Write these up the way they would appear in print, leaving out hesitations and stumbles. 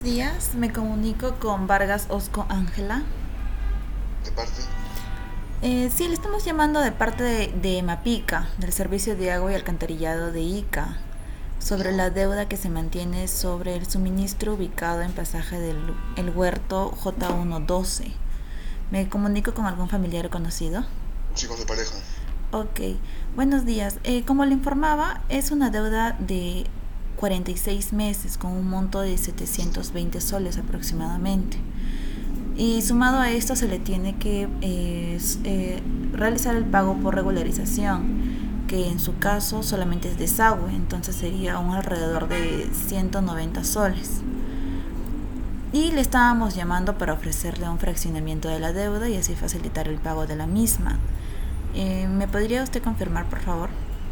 Días, me comunico con Vargas Osco Ángela. ¿De parte? Sí, le estamos llamando de parte de Mapica, del Servicio de Agua y Alcantarillado de Ica, sobre Ya. la deuda que se mantiene sobre el suministro ubicado en pasaje del el Huerto J112. ¿Me comunico con algún familiar o conocido? Chicos de pareja. Ok, buenos días. Como le informaba, es una deuda de 46 meses con un monto de 720 soles aproximadamente. Y sumado a esto se le tiene que realizar el pago por regularización, que en su caso solamente es desagüe, entonces sería un alrededor de 190 soles. Y le estábamos llamando para ofrecerle un fraccionamiento de la deuda y así facilitar el pago de la misma. ¿Me podría usted confirmar, por favor?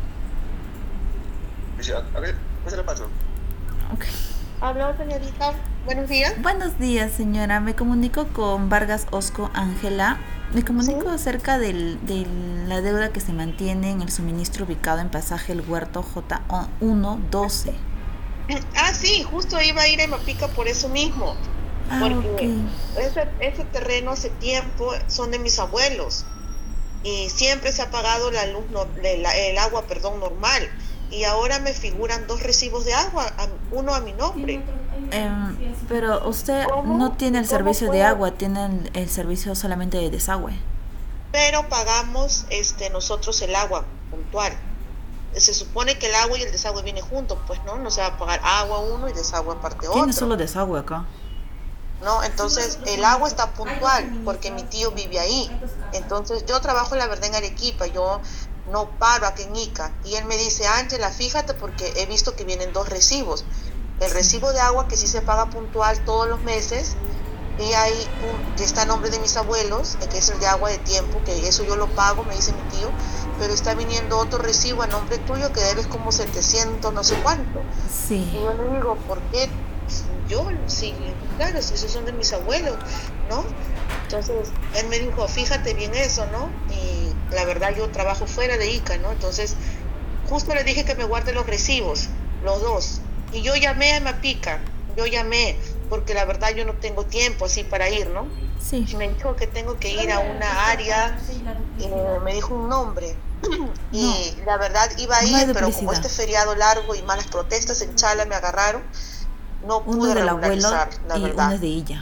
Dice, a ver, ¿qué se le pasó? Ok. Aló, señorita. Buenos días. Buenos días, señora. Me comunico con Vargas Osco Ángela. Me Sí. comunico acerca de la deuda que se mantiene en el suministro ubicado en pasaje El Huerto J112. Sí, justo iba a ir a Mapica por eso mismo, Ah, ok. porque ese terreno hace tiempo son de mis abuelos y siempre se ha pagado la luz, el agua, perdón, normal. Y ahora me figuran dos recibos de agua, uno a mi nombre. Pero usted no ¿Cómo? tiene ¿Y el cómo servicio de puedo? agua, tiene el servicio solamente de desagüe. Pero pagamos nosotros el agua puntual. Se supone que el agua y el desagüe vienen juntos, pues no se va a pagar agua uno y desagüe aparte Tiene otro. solo desagüe acá. ¿No? Entonces el agua está puntual porque mi tío vive ahí. Entonces yo trabajo la verdad en Arequipa, yo no paro aquí en Ica. Y él me dice, Ángela, fíjate porque he visto que vienen dos recibos. El Sí. recibo de agua que sí se paga puntual todos los meses y hay un que está a nombre de mis abuelos, que es el de agua de tiempo, que eso yo lo pago, me dice mi tío, pero está viniendo otro recibo a nombre tuyo que debes como 700 no sé cuánto. Sí. Y yo le digo, ¿por qué? Yo, sí, claro, si esos son de mis abuelos, ¿no? Entonces, él me dijo, fíjate bien eso, ¿no? Y la verdad yo trabajo fuera de Ica, ¿no? Entonces, justo le dije que me guarde los recibos, los dos. Y yo llamé a Mapica, yo llamé, porque la verdad yo no tengo tiempo así para ir, ¿no? Sí. Y me dijo que tengo que ir a una área, me dijo un nombre. No, Y la verdad iba a no hay ir, pero como duplicidad. este feriado largo y malas protestas en Chala me agarraron, no Uno es pude del abuelo regularizar, la y uno verdad. es de ella.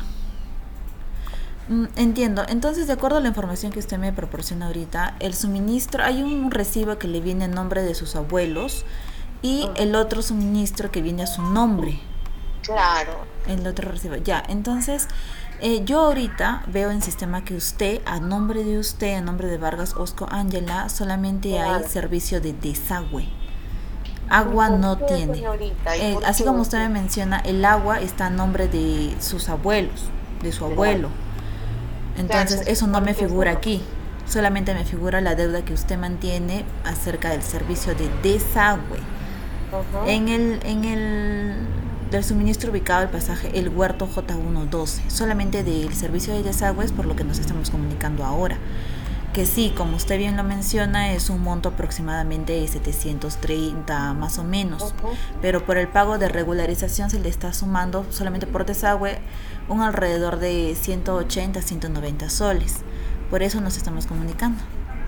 Entiendo. Entonces, de acuerdo a la información que usted me proporciona ahorita, el suministro, hay un recibo que le viene a nombre de sus abuelos y Ujú. el otro suministro que viene a su nombre. Claro. El otro recibo. Ya, entonces, yo ahorita veo en sistema que usted, a nombre de usted, a nombre de Vargas Osco Ángela, solamente hay Claro. servicio de desagüe. ¿Y Agua por no qué, tiene. señorita? ¿Y por Así qué? como usted me Sí, menciona, el agua está a nombre de sus abuelos, de su claro. abuelo. Claro, Entonces se eso no supone me que es figura uno. aquí. Solamente me figura la deuda que usted mantiene acerca del servicio de desagüe. Ujú. En el del suministro ubicado al pasaje El Huerto J112. Solamente del servicio de desagüe es por lo que nos estamos comunicando ahora. Que sí, como usted bien lo menciona, es un monto aproximadamente de 730 más o menos, Ujú. pero por el pago de regularización se le está sumando solamente por desagüe un alrededor de 180 190 soles. Por eso nos estamos comunicando.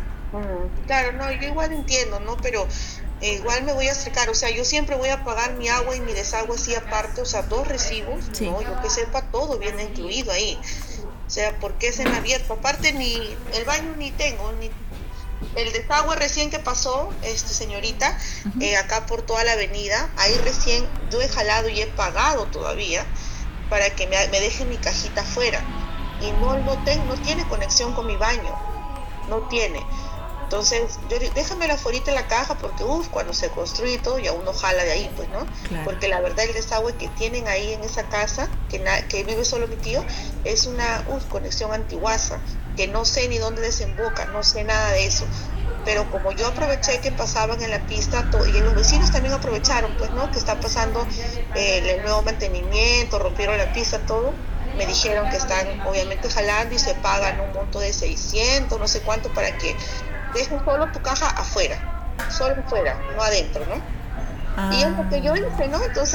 Claro, no, yo igual entiendo, ¿no? Pero igual me voy a acercar, o sea, yo siempre voy a pagar mi agua y mi desagüe así aparte, o sea, dos recibos, Sí. ¿no? Yo que sepa, todo viene incluido ahí. O sea, porque es en abierto. Aparte, ni el baño ni tengo, ni el desagüe recién que pasó, señorita, Ujú. acá por toda la avenida, ahí recién yo he jalado y he pagado todavía para que me dejen mi cajita afuera. Y no tiene conexión con mi baño, no tiene. Entonces, déjamela afuera en la caja porque, cuando se construye todo, ya uno jala de ahí, pues, ¿no? Claro. Porque la verdad el desagüe que tienen ahí en esa casa, que vive solo mi tío, es una, conexión antiguaza, que no sé ni dónde desemboca, no sé nada de eso. Pero como yo aproveché que pasaban en la pista, y los vecinos también aprovecharon, pues, ¿no? Que está pasando el nuevo mantenimiento, rompieron la pista, todo. Me dijeron que están obviamente jalando y se pagan un monto de 600 no sé cuánto, para que dejen solo tu caja afuera, solo afuera, no adentro, ¿no? Y es lo que yo Ah, hice, ¿no? Entonces,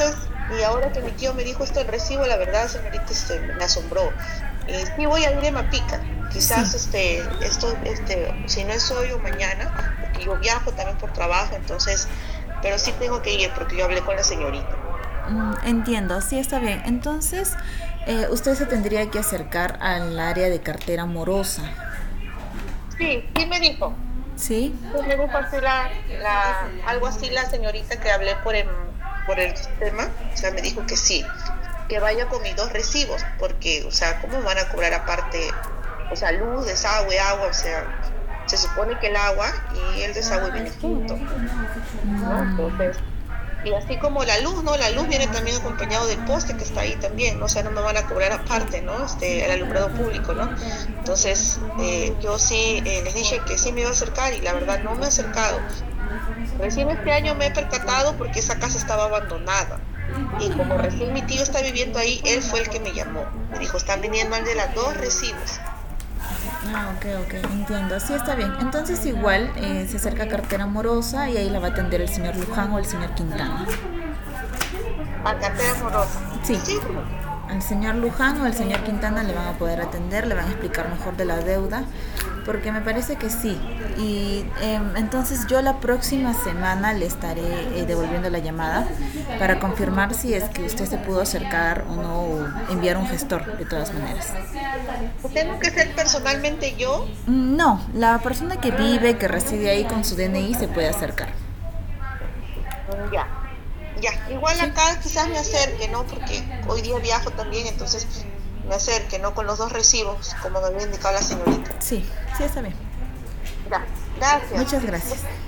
Y ahora que mi tío me dijo esto del recibo, la verdad, señorita, me asombró. Sí voy a ir a Mapica. Quizás Sí. si no es hoy o mañana, porque yo viajo también por trabajo, entonces, pero sí tengo que ir porque yo hablé con la señorita. Entiendo, sí está bien. Entonces, usted se tendría que acercar al área de cartera morosa, Sí, sí me dijo. ¿sí? Sí me dijo así algo así la señorita que hablé por el sistema, o sea, me dijo que sí, que vaya con mis dos recibos, porque, o sea, ¿cómo me van a cobrar aparte? O sea, luz, desagüe, agua, o sea, se supone que el agua y el desagüe vienen juntos, ¿no? Entonces, y así como la luz, ¿no? La luz viene también acompañado del poste que está ahí también, ¿no? O sea, no me van a cobrar aparte, ¿no? El alumbrado público, ¿no? Entonces, yo sí les dije que sí me iba a acercar y la verdad no me he acercado. Recién este año me he percatado porque esa casa estaba abandonada. Y como recién mi tío está viviendo ahí, él fue el que me llamó. Me dijo, están viniendo al de las dos recibos. Ah, ok, ok, entiendo. Sí, está bien. Entonces igual se acerca a cartera morosa y ahí la va a atender el señor Luján o el señor Quintana. A cartera amorosa. Sí, Sí, al señor Luján o al señor Quintana le van a poder atender, le van a explicar mejor de la deuda, porque me parece que sí. Y entonces yo la próxima semana le estaré devolviendo la llamada para confirmar si es que usted se pudo acercar o no, o enviar un gestor de todas maneras. tengo que ser personalmente yo. No, la persona que vive, que reside ahí con su DNI se puede acercar. Ya, ya. Igual Sí, acá quizás me acerque, ¿no? Porque hoy día viajo también, entonces me acerque, ¿no? Con los dos recibos, como me había indicado la señorita. sí, sí está bien. Ya, gracias. Muchas gracias.